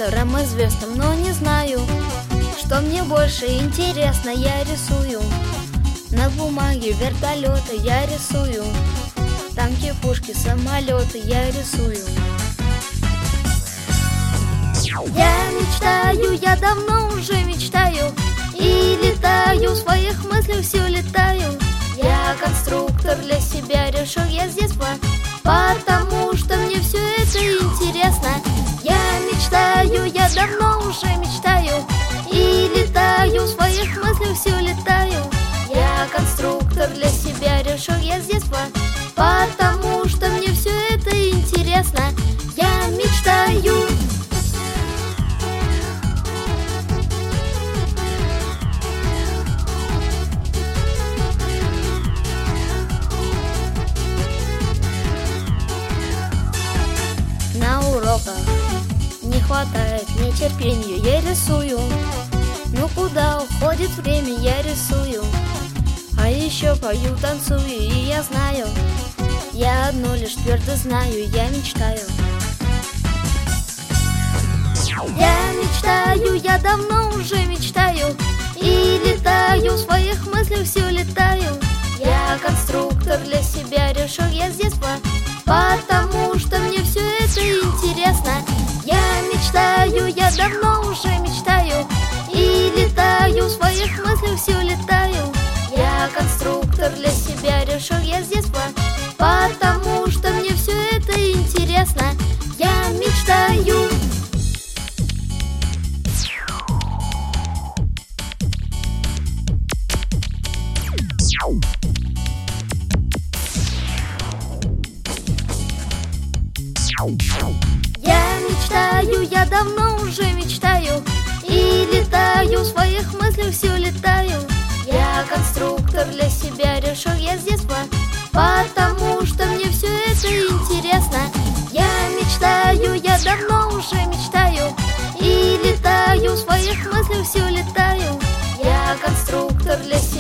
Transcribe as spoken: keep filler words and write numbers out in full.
конструктором известным, но не знаю, что мне больше интересно. Я рисую на бумаге вертолеты, я рисую танки, пушки, самолеты, я рисую. Я мечтаю, я давно уже мечтаю, и летаю, в своих мыслях все летаю. Я конструктор для себя решил я с детства, потому что мне все это интересно. Я мечтаю, я давно уже мечтаю, и летаю, в своих мыслях все летаю. Я конструктор для себя решил я с детства, потому что мне все это интересно. Я мечтаю. На уроках не хватает мне терпения, я рисую. Ну куда уходит время, я рисую. А еще пою, танцую, и я знаю, я одно лишь твердо знаю, я мечтаю. Я мечтаю, я давно уже мечтаю, и летаю, в своих мыслях все летаю. Я конструктор для себя решил я с детства, потому что мне все это интересно. Я мечтаю, я давно уже мечтаю, и летаю, в своих мыслях все летаю. Я конструктор для себя решил я с детства, потому что мне все это интересно. Я мечтаю. Я мечтаю, я давно уже мечтаю, и летаю, в своих мыслях все летаю. Я конструктор для себя решил я с детства, потому что мне все это интересно. Я мечтаю, я давно уже мечтаю, и летаю, в своих мыслях все летаю. Я конструктор для себя